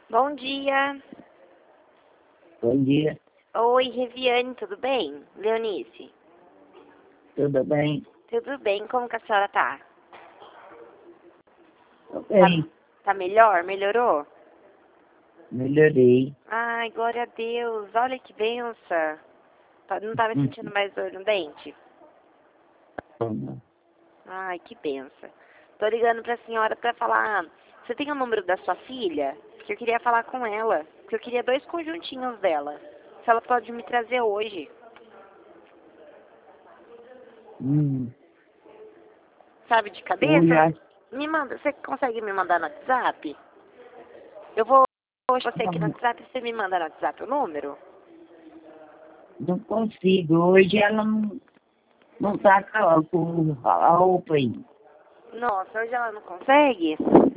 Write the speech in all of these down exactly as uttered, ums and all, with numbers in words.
Bom dia. Bom dia, Oi, Reviane, tudo bem? Leonice. tudo bem? Tudo bem, como que a senhora tá? Tô bem, Tá, tá melhor? Melhorou? melhorei. Ai, glória a Deus, olha que benção. Tá- Não tava Hum, sentindo mais dor no dente? hum, Ai, que benção. Tô ligando pra senhora pra falar, você tem o número da sua filha? Porque eu queria falar com ela, porque eu queria dois conjuntinhos dela. Se ela pode me trazer hoje. hum. Sabe de Hoje cabeça? acho Me manda, você consegue me mandar no WhatsApp? Eu vou hoje você que aqui no WhatsApp, você me manda no WhatsApp o número? não consigo. Hoje ela não, não tá com a com a roupa aí. Nossa, hoje ela não consegue?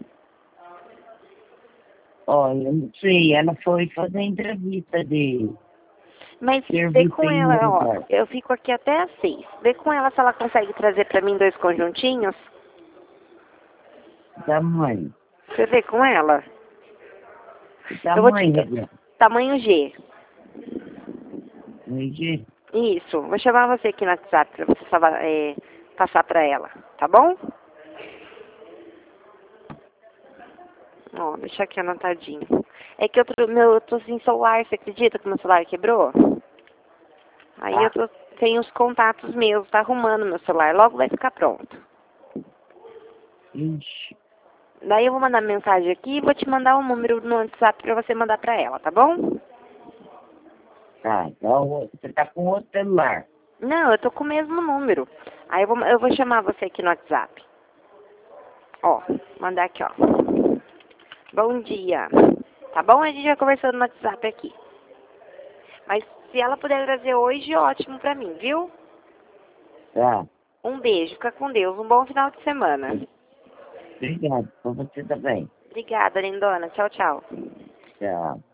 Olha, eu não sei, ela foi fazer entrevista de Mas vê serviço com em um ela, ó, lugar. eu fico aqui até às seis. Vê com ela se ela consegue trazer pra mim dois conjuntinhos. Que tamanho? Você vê com ela? Que Eu vou te... tamanho, Gabriel? Tamanho G. Hoje, Isso, vou chamar você aqui no WhatsApp pra você falar, é, passar pra ela, tá bom? Ó, deixa aqui anotadinho. É que eu tô, meu, eu tô sem celular, você acredita que meu celular quebrou? Aí eu tá. tô, tenho os contatos meus, tá arrumando meu celular, logo vai ficar pronto. Ixi, Daí eu vou mandar mensagem aqui e vou te mandar um número no WhatsApp pra você mandar pra ela, tá bom? tá. Então, você tá com outro celular. Não, eu tô com o mesmo número. Aí eu vou, eu vou chamar você aqui no WhatsApp. Ó, mandar aqui, ó. Bom dia. Tá bom? A gente vai conversando no WhatsApp aqui. Mas se ela puder trazer hoje, ótimo pra mim, viu? Tá. Um beijo, fica com Deus. Um bom final de semana. Obrigado. Pra você também. Obrigada, lindona. Tchau, tchau. Tchau.